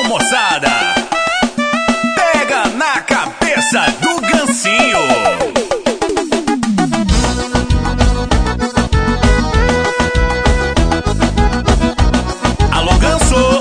moçada, pega na cabeça do gancinho. Alô, ganso.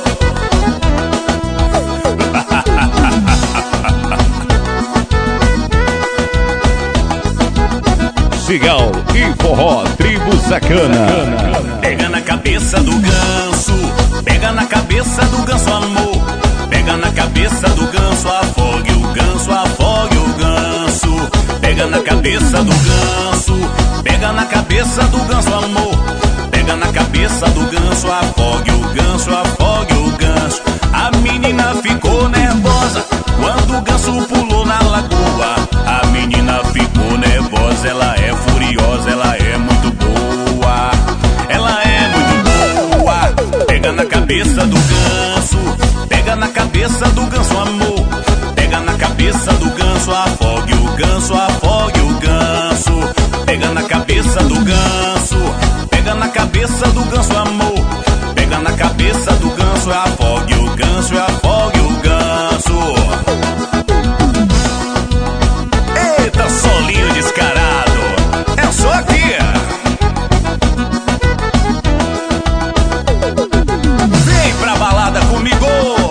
Cigal e forró, tribo sacana. Pega na cabeça do ganso, pega na cabeça do ganso, amor. Pega na cabeça do ganso, afogue o ganso, afogue o ganso. Pega na cabeça do ganso, pega na cabeça do ganso, amor. Pega na cabeça do ganso, afogue o ganso, afogue o ganso. A menina ficou nervosa quando o ganso pulou na lagoa. A menina ficou nervosa, ela é furiosa, ela é muito boa. Ela é muito boa. Pega na cabeça do ganso, pega na cabeça do ganso, amor. Pega na cabeça do ganso, afogue o ganso, afogue o ganso. Pega na cabeça do ganso, pega na cabeça do ganso, amor. Pega na cabeça do ganso, afogue o ganso, afogue o ganso. Eita, solinho descarado, é só aqui. Vem pra balada comigo.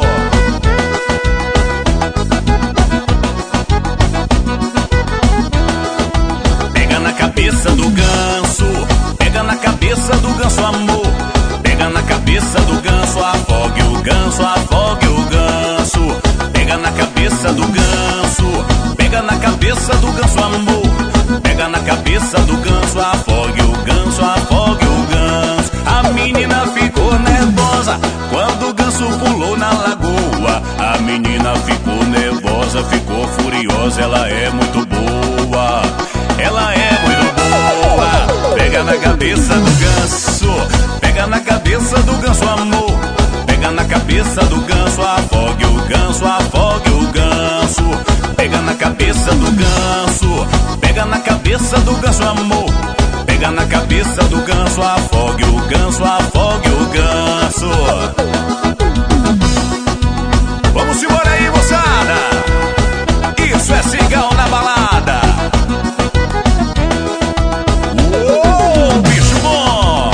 Pega na cabeça do ganso, pega na cabeça do ganso, amor. Pega na cabeça do ganso, afogue o ganso, afogue o ganso. Pega na cabeça do ganso, pega na cabeça do ganso, amor. Pega na cabeça do ganso, afogue o ganso, afogue o ganso. A menina ficou nervosa quando o ganso pulou na lagoa. A menina ficou nervosa, ficou furiosa, ela é muito boa. Ela é muito boa. Pega na cabeça do ganso, pega na cabeça do ganso, amor. Pega na cabeça do ganso, afogue o ganso, afogue o ganso. Pega na cabeça do ganso, pega na cabeça do ganso, amor. Pega na cabeça do ganso, afogue o ganso, afogue o ganso. Vamos embora aí, moçada. Isso é cigal na balada. Uou, bicho bom.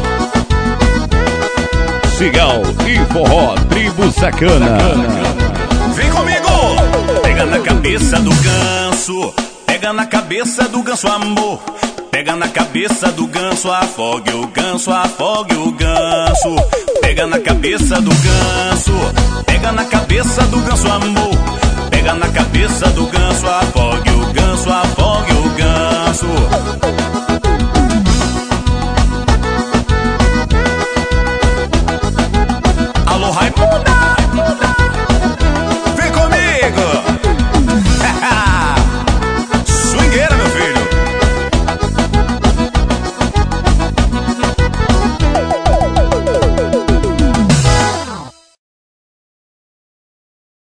Cigal e forró, tribo sacana. Vem comigo! Pega na cabeça do ganso, pega na cabeça do ganso, amor. Pega na cabeça do ganso, afogue o ganso, afogue o ganso. Pega na cabeça do ganso, pega na cabeça do ganso, amor. Pega na cabeça do ganso, afogue o ganso, afogue o ganso. Alô, Raimunda!